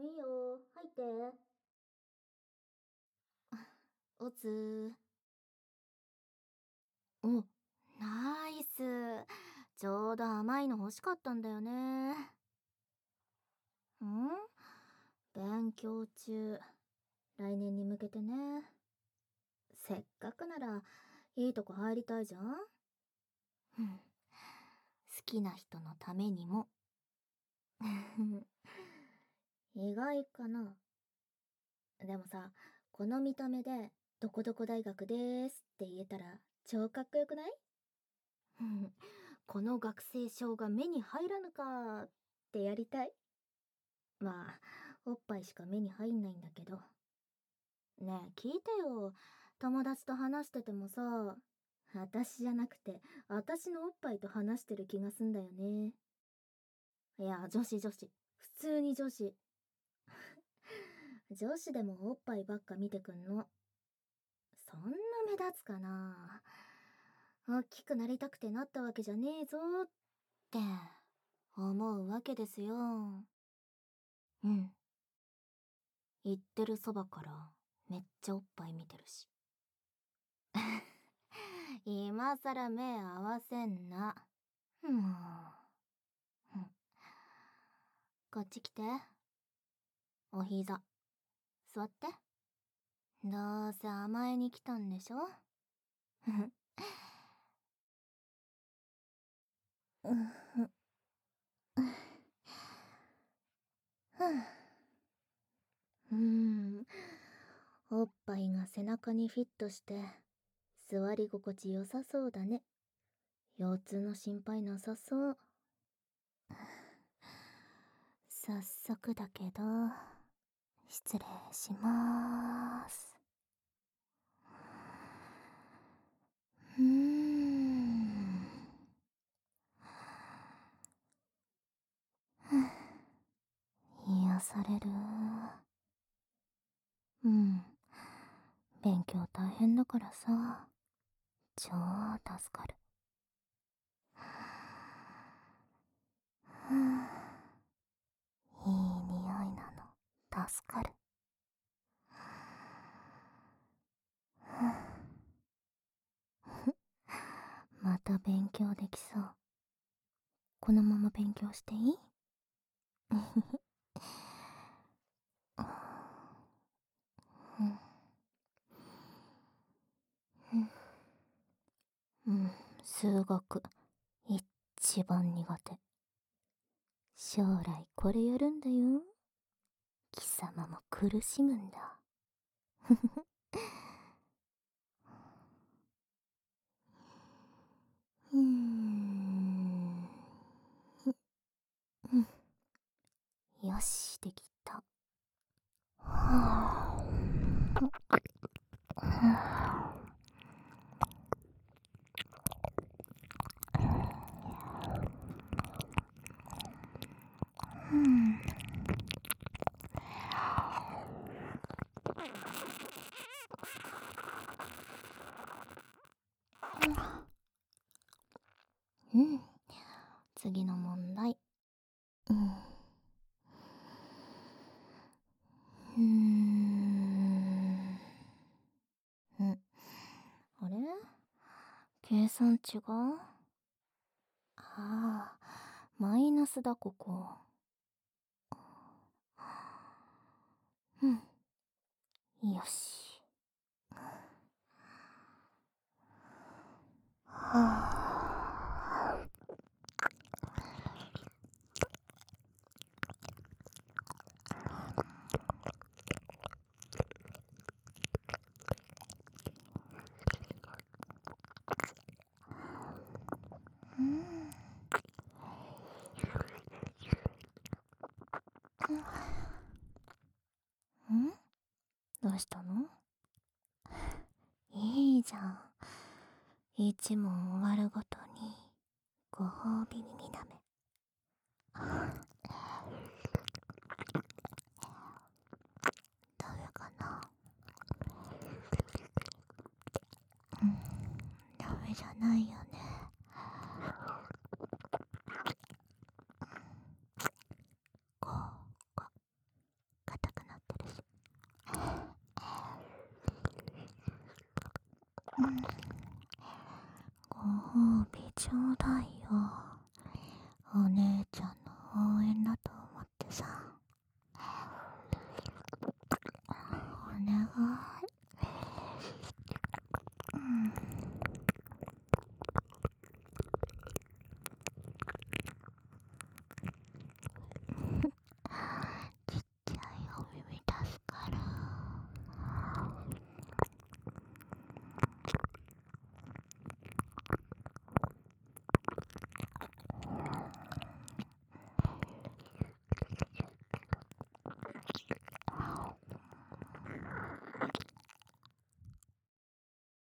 いいよ、入って。おつお、ナイス。ちょうど甘いの欲しかったんだよね。勉強中。来年に向けてね。せっかくなら、いいとこ入りたいじゃん。好きな人のためにも。意外かな。でもさ、この見た目で、どこどこ大学でーすって言えたら、超かっこよくない？この学生証が目に入らぬかーってやりたい。まあ、おっぱいしか目に入んないんだけど。ねえ、聞いてよ。友達と話しててもさ、私じゃなくて、私のおっぱいと話してる気がすんだよね。いや、女子。普通に女子。女子でもおっぱいばっか見てくんの。そんな目立つかな。大きくなりたくてなったわけじゃねえぞって思うわけですよ。言ってるそばからめっちゃおっぱい見てるし。今さら目合わせんな。もう。こっち来て。お膝。座って。どうせ甘えに来たんでしょ？おっぱいが背中にフィットして、座り心地良さそうだね。腰痛の心配なさそう。早速だけど、失礼しまーす。うーん。癒される。勉強大変だからさ、超助かる。いい匂いなの、助かる。また勉強できそう。このまま勉強していい？数学、一番苦手。将来これやるんだよ。貴様も苦しむんだ。うーん。よし、できた。はあ。次の問題。あれ？計算違う？ああ、マイナスだ、ここ。よし。はあ。どうしたの？いいじゃん。一問終わるごとにご褒美耳だめ。ダメかな？ダメじゃないよね。こうか。 褒美ちょうだいよ。お姉